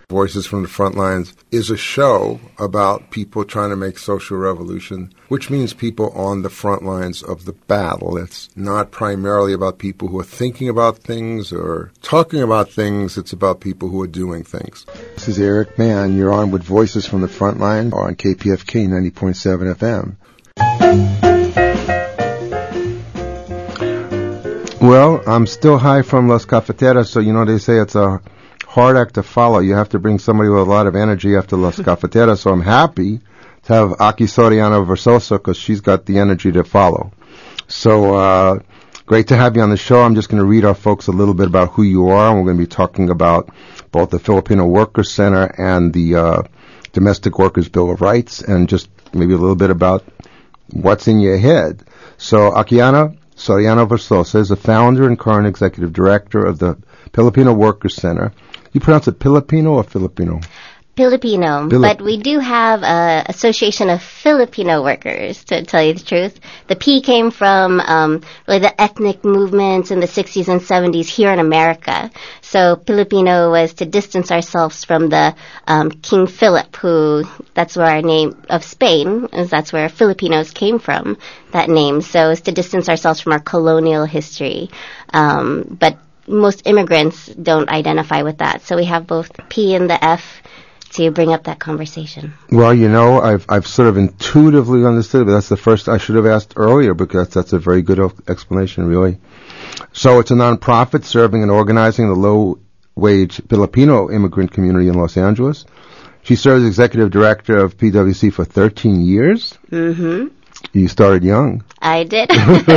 Voices from the Frontlines is a show about people trying to make social revolution, which means people on the front lines of the battle. It's not primarily about people who are thinking about things or talking about things. It's about people who are doing things. This is Eric Mann. You're on with Voices from the Frontline on KPFK 90.7 FM. Well, I'm still high from Las Cafeteras, so they say it's a hard act to follow. You have to bring somebody with a lot of energy after Las Cafeteras, so I'm happy to have Aki Soriano Versosa because she's got the energy to follow. So great to have you on the show. I'm just going to read our folks a little bit about who you are, and we're going to be talking about both the Filipino Workers Center and the Domestic Workers Bill of Rights, and just maybe a little bit about what's in your head. So Akiana Soriano Versosa is the founder and current executive director of the Filipino Workers Center. You pronounce it Filipino or Filipino? Filipino, but we do have an Association of Filipino Workers, to tell you the truth. The P came from really the ethnic movements in the 60s and 70s here in America. So Filipino was to distance ourselves from the King Philip, that's where our name of Spain, that's where Filipinos came from, that name. So it's to distance ourselves from our colonial history. But most immigrants don't identify with that. So we have both the P and the F to bring up that conversation. Well, I've sort of intuitively understood, but that's the first I should have asked earlier because that's a very good explanation, really. So it's a nonprofit serving and organizing the low-wage Filipino immigrant community in Los Angeles. She serves as executive director of PWC for 13 years. Mm-hmm. You started young. I did.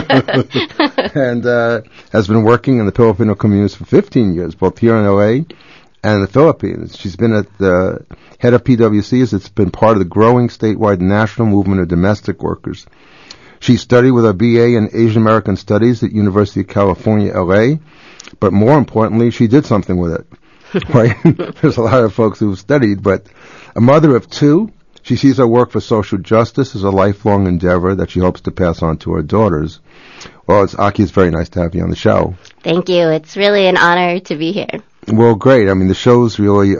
And has been working in the Filipino communities for 15 years, both here in L.A. and in the Philippines. She's been at the head of PWC as it's been part of the growing statewide national movement of domestic workers. She studied with a BA in Asian American Studies at University of California, L.A., but more importantly, she did something with it. Right? There's a lot of folks who've studied, but a mother of two, she sees her work for social justice as a lifelong endeavor that she hopes to pass on to her daughters. Well, Aki, it's very nice to have you on the show. Thank you. It's really an honor to be here. Well, great. I mean, the show's really,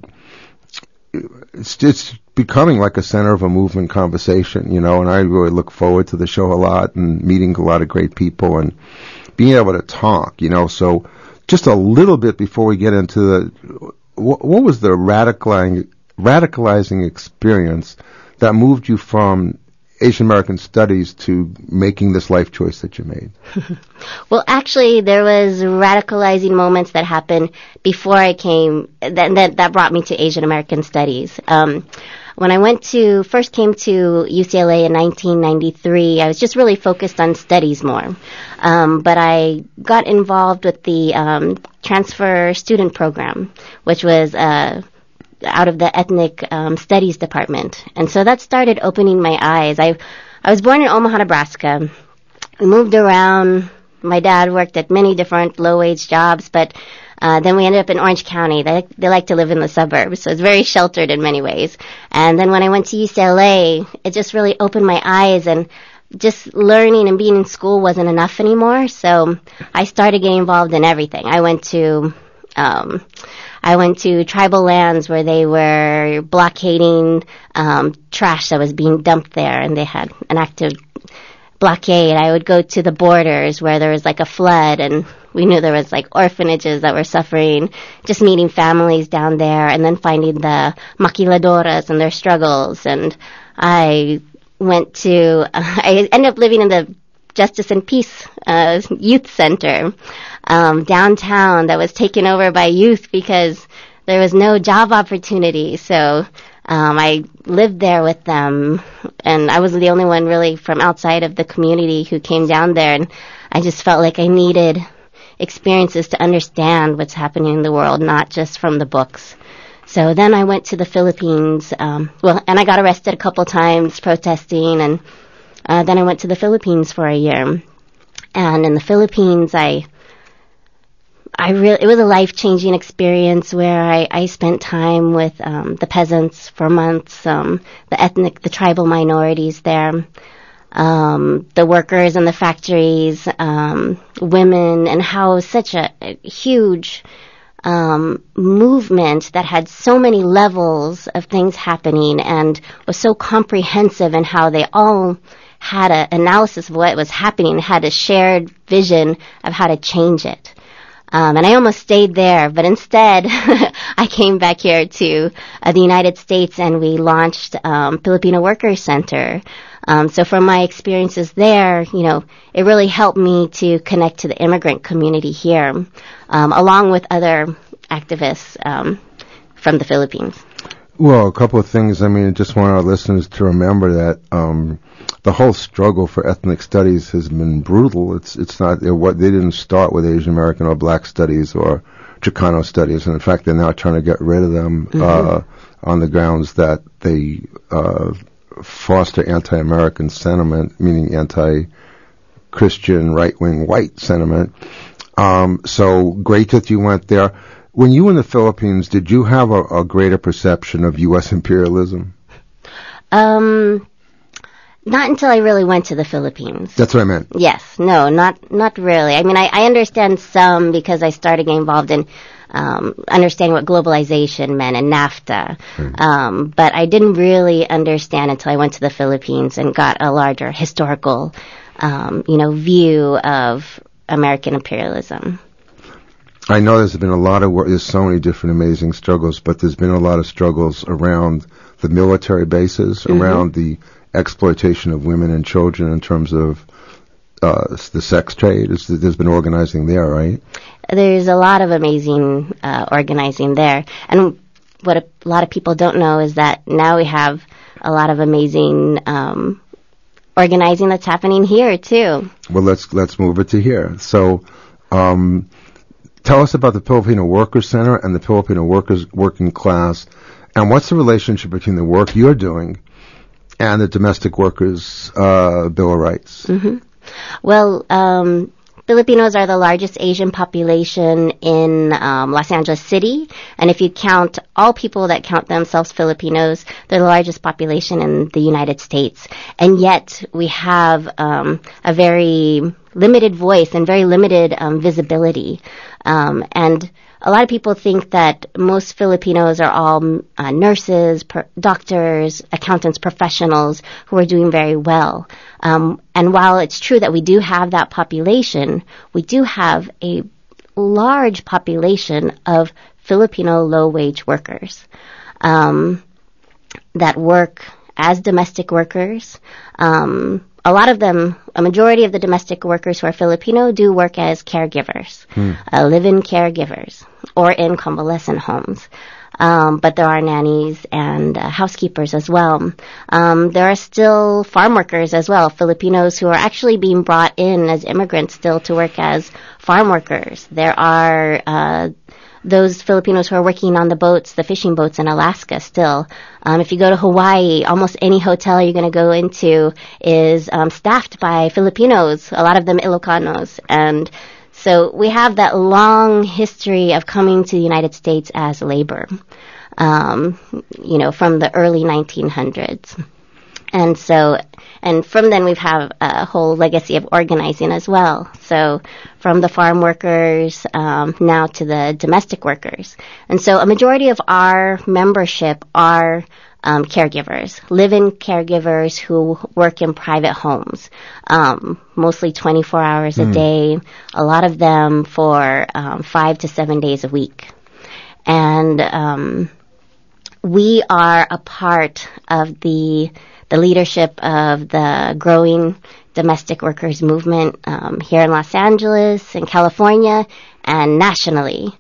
it's becoming like a center of a movement conversation, and I really look forward to the show a lot and meeting a lot of great people and being able to talk, So just a little bit before we get into what was the radicalizing experience that moved you from Asian American Studies to making this life choice that you made? Well, actually, there was radicalizing moments that happened before I came, that brought me to Asian American Studies. When I first came to UCLA in 1993, I was just really focused on studies more. But I got involved with the transfer student program, which was out of the ethnic studies department. And so that started opening my eyes. I was born in Omaha, Nebraska. We moved around. My dad worked at many different low-wage jobs, but then we ended up in Orange County. They like to live in the suburbs, so it's very sheltered in many ways. And then when I went to UCLA, it just really opened my eyes, and just learning and being in school wasn't enough anymore. So I started getting involved in everything. I went to tribal lands where they were blockading trash that was being dumped there, and they had an active blockade. I would go to the borders where there was like a flood, and we knew there was like orphanages that were suffering, just meeting families down there, and then finding the maquiladoras and their struggles. And I ended up living in the Justice and Peace Youth Center downtown that was taken over by youth because there was no job opportunity. So I lived there with them, and I wasn't the only one really from outside of the community who came down there, and I just felt like I needed experiences to understand what's happening in the world, not just from the books. So then I went to the Philippines, and I got arrested a couple times protesting, and then I went to the Philippines for a year. And in the Philippines, it was a life-changing experience where I spent time with the peasants for months, the tribal minorities there, the workers in the factories, women, and how such a huge movement that had so many levels of things happening and was so comprehensive in how they all had an analysis of what was happening, had a shared vision of how to change it. And I almost stayed there, but instead I came back here to the United States and we launched Filipino Workers Center. So from my experiences there, it really helped me to connect to the immigrant community here, along with other activists from the Philippines. Well, a couple of things. I just want our listeners to remember that the whole struggle for ethnic studies has been brutal. It's not they didn't start with Asian American or Black studies or Chicano studies, and in fact, they're now trying to get rid of them on the grounds that they foster anti-American sentiment, meaning anti-Christian, right-wing, white sentiment. So great that you went there. When you were in the Philippines, did you have a greater perception of U.S. imperialism? Not until I really went to the Philippines. That's what I meant. Yes. No, not really. I understand some because I started getting involved in understanding what globalization meant and NAFTA. But I didn't really understand until I went to the Philippines and got a larger historical, view of American imperialism. I know there's been a lot of work. There's so many different amazing struggles, but there's been a lot of struggles around the military bases, around the exploitation of women and children in terms of the sex trade. There's been organizing there, right? There's a lot of amazing organizing there. And what a lot of people don't know is that now we have a lot of amazing organizing that's happening here, too. Well, let's move it to here. So tell us about the Filipino Workers Center and the Filipino working class, and what's the relationship between the work you're doing and the Domestic Workers Bill of Rights? Well, Filipinos are the largest Asian population in Los Angeles City, and if you count all people that count themselves Filipinos, they're the largest population in the United States. And yet we have a very limited voice and very limited visibility. And a lot of people think that most Filipinos are all nurses, doctors, accountants, professionals who are doing very well. And while it's true that we do have that population, we do have a large population of Filipino low-wage workers that work as domestic workers. A lot of them, a majority of the domestic workers who are Filipino do work as caregivers, live-in caregivers, or in convalescent homes. But there are nannies and housekeepers as well. There are still farm workers as well, Filipinos who are actually being brought in as immigrants still to work as farm workers. There are those Filipinos who are working on the boats, the fishing boats in Alaska still. If you go to Hawaii, almost any hotel you're going to go into is staffed by Filipinos, a lot of them Ilocanos. And so we have that long history of coming to the United States as labor, from the early 1900s. And from then we've had a whole legacy of organizing as well. So from the farm workers now to the domestic workers. And so a majority of our membership are caregivers, live-in caregivers who work in private homes, mostly 24 hours a day, a lot of them for 5 to 7 days a week. And we are a part of the leadership of the growing domestic workers movement here in Los Angeles, in California, and nationally.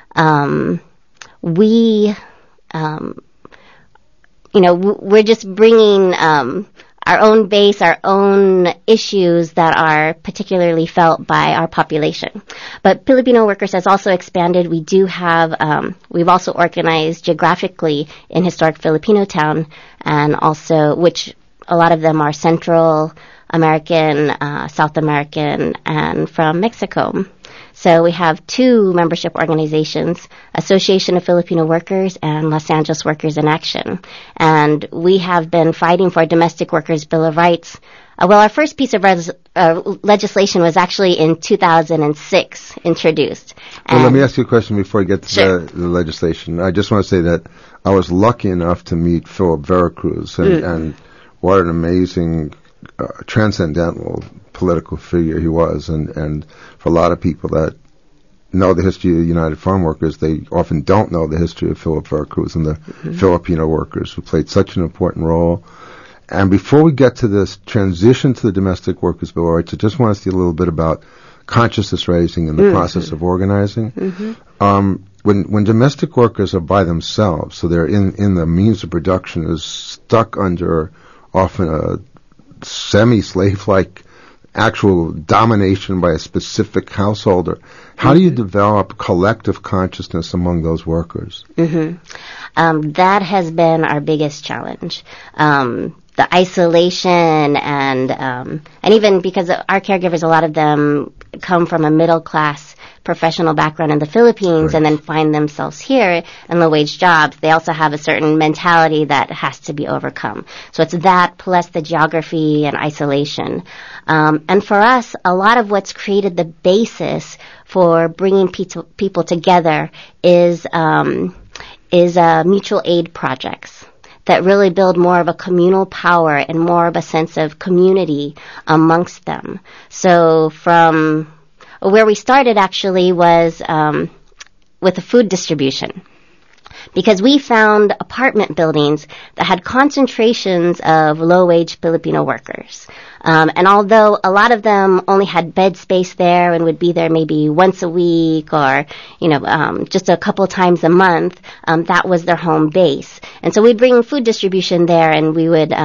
We're just bringing our own base, our own issues that are particularly felt by our population. But Filipino Workers has also expanded. We do have, we've also organized geographically in historic Filipino town, and also, which a lot of them are central American, South American, and from Mexico. So we have 2 membership organizations, Association of Filipino Workers and Los Angeles Workers in Action. And we have been fighting for a Domestic Workers Bill of Rights. Well, our first piece of legislation was actually in 2006 introduced. Well, let me ask you a question before I get to the legislation. I just want to say that I was lucky enough to meet Philip Veracruz, and what an amazing, transcendental political figure he was. And for a lot of people that know the history of the United Farm Workers, they often don't know the history of Philip Veracruz and the Filipino workers who played such an important role. And before we get to this transition to the Domestic Workers Bill of Rights, I just want to see a little bit about consciousness raising and the process of organizing. When domestic workers are by themselves, so they're in the means of production, is stuck under often a semi-slave-like actual domination by a specific householder, how do you develop collective consciousness among those workers? That has been our biggest challenge. The isolation and even because our caregivers, a lot of them come from a middle class professional background in the Philippines and then find themselves here in low-wage jobs. They also have a certain mentality that has to be overcome. So it's that plus the geography and isolation. And for us, a lot of what's created the basis for bringing people together is mutual aid projects that really build more of a communal power and more of a sense of community amongst them. So from where we started actually was with the food distribution, because we found apartment buildings that had concentrations of low-wage Filipino workers. And although a lot of them only had bed space there and would be there maybe once a week or, just a couple times a month, that was their home base. And so we'd bring food distribution there, and we would,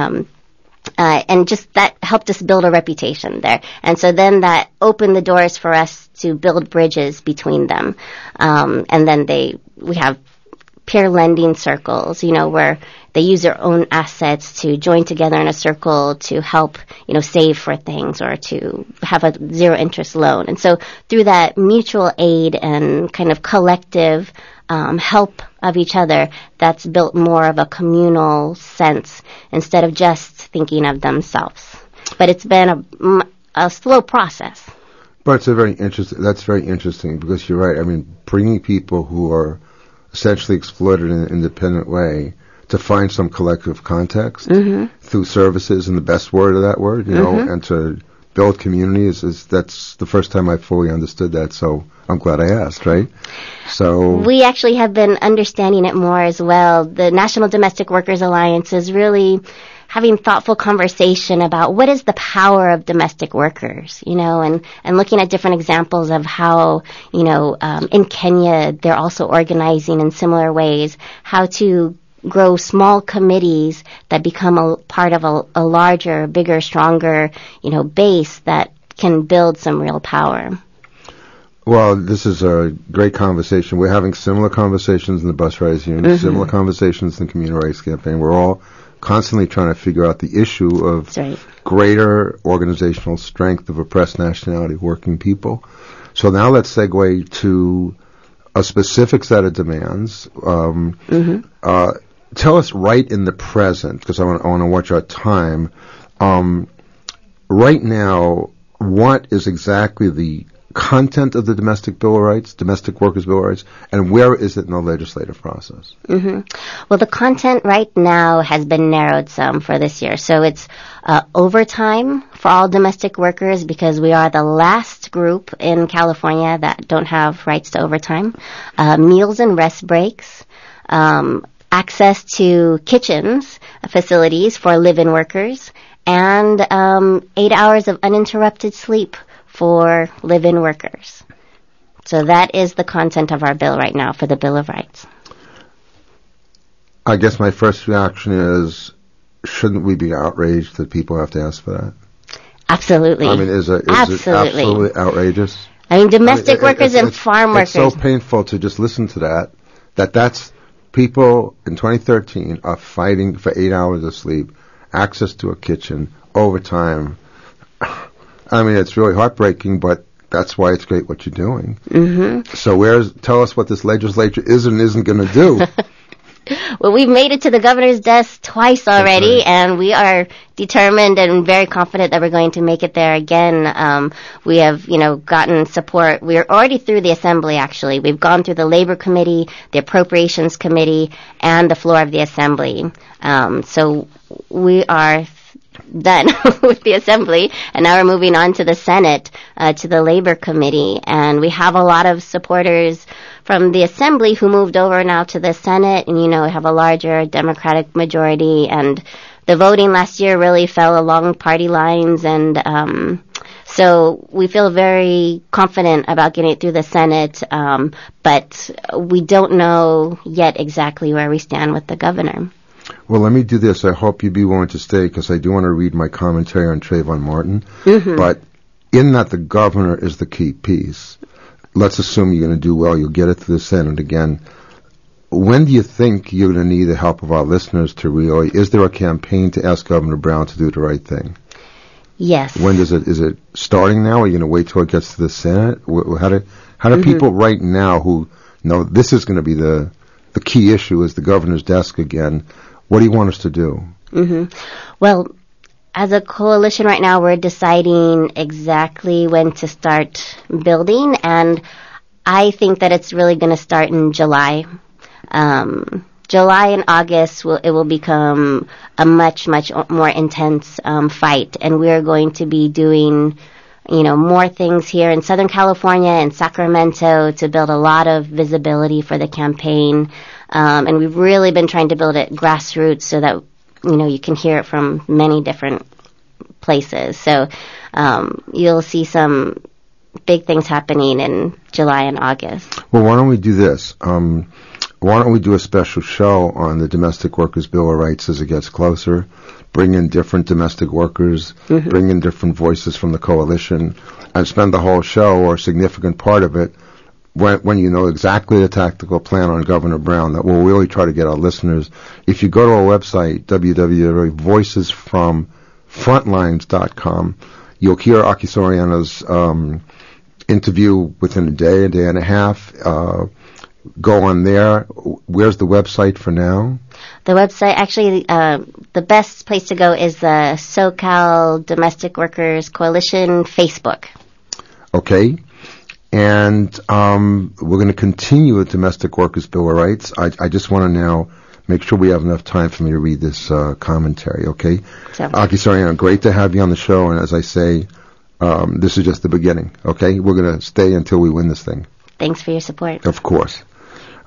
and just that helped us build a reputation there. And so then that opened the doors for us to build bridges between them. And then we have peer lending circles, where they use their own assets to join together in a circle to help, save for things or to have a zero interest loan. And so through that mutual aid and kind of collective help of each other, that's built more of a communal sense instead of just thinking of themselves. But it's been a slow process. But it's that's very interesting because you're right. I mean, bringing people who are essentially exploited in an independent way to find some collective context through services, in the best word of that word, and to build communities, that's the first time I fully understood that, so I'm glad I asked, right? So we actually have been understanding it more as well. The National Domestic Workers Alliance is really having thoughtful conversation about what is the power of domestic workers, and looking at different examples of how, in Kenya, they're also organizing in similar ways, how to grow small committees that become a part of a larger, bigger, stronger, base that can build some real power. Well, this is a great conversation. We're having similar conversations in the Bus Riders Union, similar conversations in the Community Rights Campaign. We're all constantly trying to figure out the issue of greater organizational strength of oppressed nationality working people. So now let's segue to a specific set of demands. Tell us right in the present, because I want to watch our time. Right now, what is exactly the content of the Domestic Bill of Rights, Domestic Workers Bill of Rights, and where is it in the legislative process? Well, the content right now has been narrowed some for this year. So it's overtime for all domestic workers, because we are the last group in California that don't have rights to overtime. Meals and rest breaks. Access to kitchens, facilities for live-in workers, and 8 hours of uninterrupted sleep for live-in workers. So that is the content of our bill right now for the Bill of Rights. I guess my first reaction is, shouldn't we be outraged that people have to ask for that? Absolutely. I mean, is it absolutely outrageous? I mean, domestic workers and farm workers. It's so painful to just listen to that's people in 2013 are fighting for 8 hours of sleep, access to a kitchen, overtime, I mean, it's really heartbreaking, but that's why it's great what you're doing. Mm-hmm. So tell us what this legislature is and isn't going to do. Well, we've made it to the governor's desk twice already, right. And we are determined and very confident that we're going to make it there again. We have, gotten support. We're already through the assembly, actually. We've gone through the labor committee, the appropriations committee, and the floor of the assembly. So we are done with the assembly, and now we're moving on to the Senate, to the labor committee, and we have a lot of supporters from the assembly who moved over now to the Senate, and have a larger Democratic majority, and the voting last year really fell along party lines, and so we feel very confident about getting it through the Senate, but we don't know yet exactly where we stand with the governor. Well, let me do this. I hope you'd be willing to stay, because I do want to read my commentary on Trayvon Martin. Mm-hmm. But in that the governor is the key piece, let's assume you're going to do well. You'll get it to the Senate again. When do you think you're going to need the help of our listeners to really, is there a campaign to ask Governor Brown to do the right thing? Yes. When is it starting now? Are you going to wait till it gets to the Senate? How do people right now who know this is going to be the key issue is the governor's desk again, what do you want us to do? Mm-hmm. Well, as a coalition right now, we're deciding exactly when to start building, and I think that it's really going to start in July. July and August, it will become a much, much more intense fight, and we're going to be doing more things here in Southern California and Sacramento to build a lot of visibility for the campaign. And we've really been trying to build it grassroots so that, you can hear it from many different places. So you'll see some big things happening in July and August. Well, why don't we do this? Why don't we do a special show on the Domestic Workers' Bill of Rights as it gets closer? Bring in different domestic workers, mm-hmm. bring in different voices from the coalition, and spend the whole show or a significant part of it when you know exactly the tactical plan on Governor Brown that will really try to get our listeners. If you go to our website, www.voicesfromfrontlines.com, you'll hear Aki Soriano's interview within a day and a half. Go on there. Where's the website for now? The website, actually, the best place to go is the SoCal Domestic Workers Coalition Facebook. Okay. And we're going to continue with Domestic Workers' Bill of Rights. I just want to now make sure we have enough time for me to read this commentary, okay? Aki Soriano, great to have you on the show. And as I say, this is just the beginning, okay? We're going to stay until we win this thing. Thanks for your support. Of course.